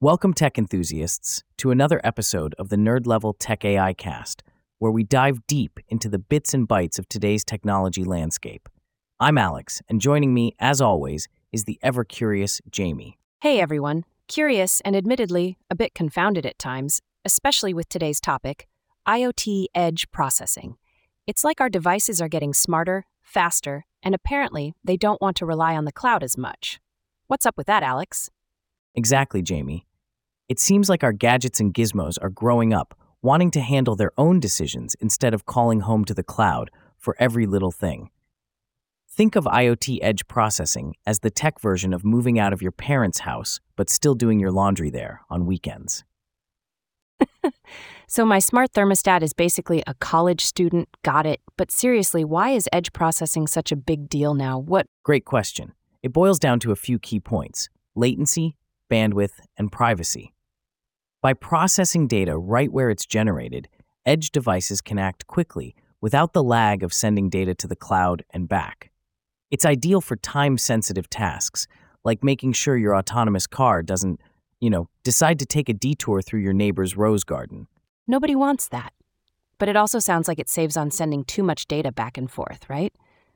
Welcome, tech enthusiasts, to another episode of the Nerd Level Tech AI Cast, where we dive deep into the bits and bytes of today's technology landscape. I'm Alex, and joining me, as always, is the ever-curious Jamie. Hey everyone, curious and admittedly a bit confounded at times, especially with today's topic, IoT edge processing. It's like our devices are getting smarter, faster, and apparently they don't want to rely on the cloud as much. What's up with that, Alex? Exactly, Jamie. It seems like our gadgets and gizmos are growing up, wanting to handle their own decisions instead of calling home to the cloud for every little thing. Think of IoT edge processing as the tech version of moving out of your parents' house, but still doing your laundry there on weekends. So my smart thermostat is basically a college student, got it. But seriously, why is edge processing such a big deal now? Great question. It boils down to a few key points: latency, bandwidth, and privacy. By processing data right where it's generated, edge devices can act quickly without the lag of sending data to the cloud and back. It's ideal for time-sensitive tasks, like making sure your autonomous car doesn't, decide to take a detour through your neighbor's rose garden. Nobody wants that. But it also sounds like it saves on sending too much data back and forth, right?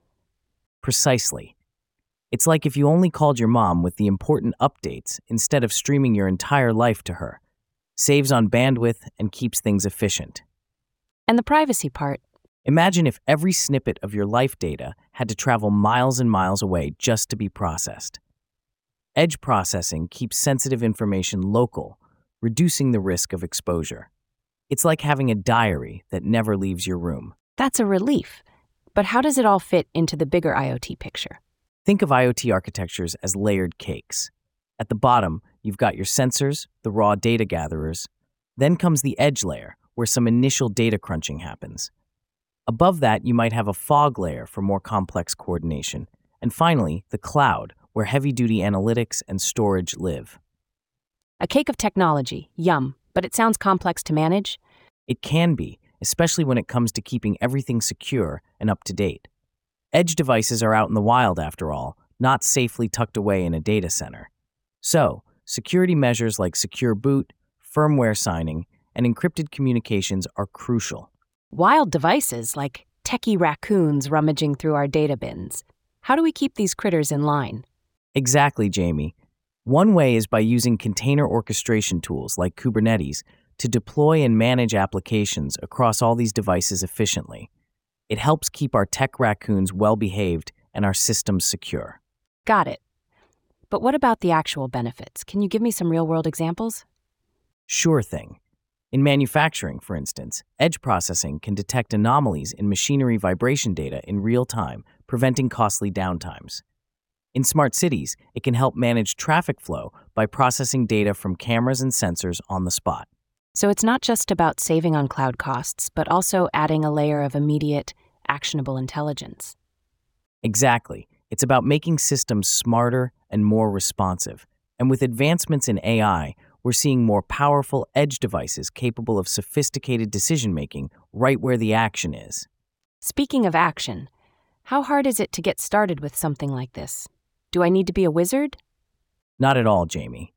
Precisely. It's like if you only called your mom with the important updates instead of streaming your entire life to her. Saves on bandwidth and keeps things efficient. And the privacy part. Imagine if every snippet of your life data had to travel miles and miles away just to be processed. Edge processing keeps sensitive information local, reducing the risk of exposure. It's like having a diary that never leaves your room. That's a relief. But how does it all fit into the bigger IoT picture? Think of IoT architectures as layered cakes. At the bottom, you've got your sensors, the raw data gatherers. Then comes the edge layer, where some initial data crunching happens. Above that, you might have a fog layer for more complex coordination. And finally, the cloud, where heavy-duty analytics and storage live. A cake of technology, yum, but it sounds complex to manage. It can be, especially when it comes to keeping everything secure and up to date. Edge devices are out in the wild, after all, not safely tucked away in a data center. So, security measures like secure boot, firmware signing, and encrypted communications are crucial. Wild devices like techie raccoons rummaging through our data bins. How do we keep these critters in line? Exactly, Jamie. One way is by using container orchestration tools like Kubernetes to deploy and manage applications across all these devices efficiently. It helps keep our tech raccoons well-behaved and our systems secure. Got it. But what about the actual benefits? Can you give me some real-world examples? Sure thing. In manufacturing, for instance, edge processing can detect anomalies in machinery vibration data in real time, preventing costly downtimes. In smart cities, it can help manage traffic flow by processing data from cameras and sensors on the spot. So it's not just about saving on cloud costs, but also adding a layer of immediate, actionable intelligence. Exactly. It's about making systems smarter and more responsive. And with advancements in AI, we're seeing more powerful edge devices capable of sophisticated decision-making right where the action is. Speaking of action, how hard is it to get started with something like this? Do I need to be a wizard? Not at all, Jamie.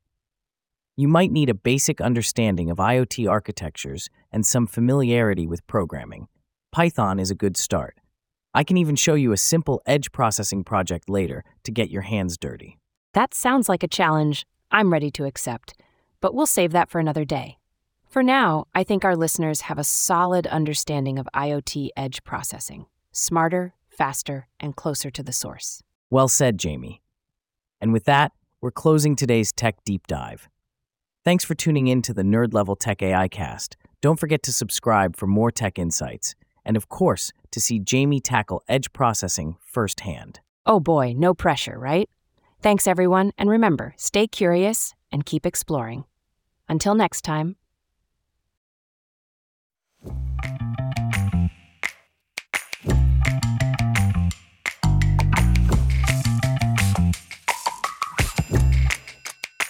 You might need a basic understanding of IoT architectures and some familiarity with programming. Python is a good start. I can even show you a simple edge processing project later to get your hands dirty. That sounds like a challenge I'm ready to accept, but we'll save that for another day. For now, I think our listeners have a solid understanding of IoT edge processing. Smarter, faster, and closer to the source. Well said, Jamie. And with that, we're closing today's Tech Deep Dive. Thanks for tuning in to the Nerd Level Tech AI Cast. Don't forget to subscribe for more tech insights. And of course, to see Jamie tackle edge processing firsthand. Oh boy, no pressure, right? Thanks everyone, and remember, stay curious and keep exploring. Until next time.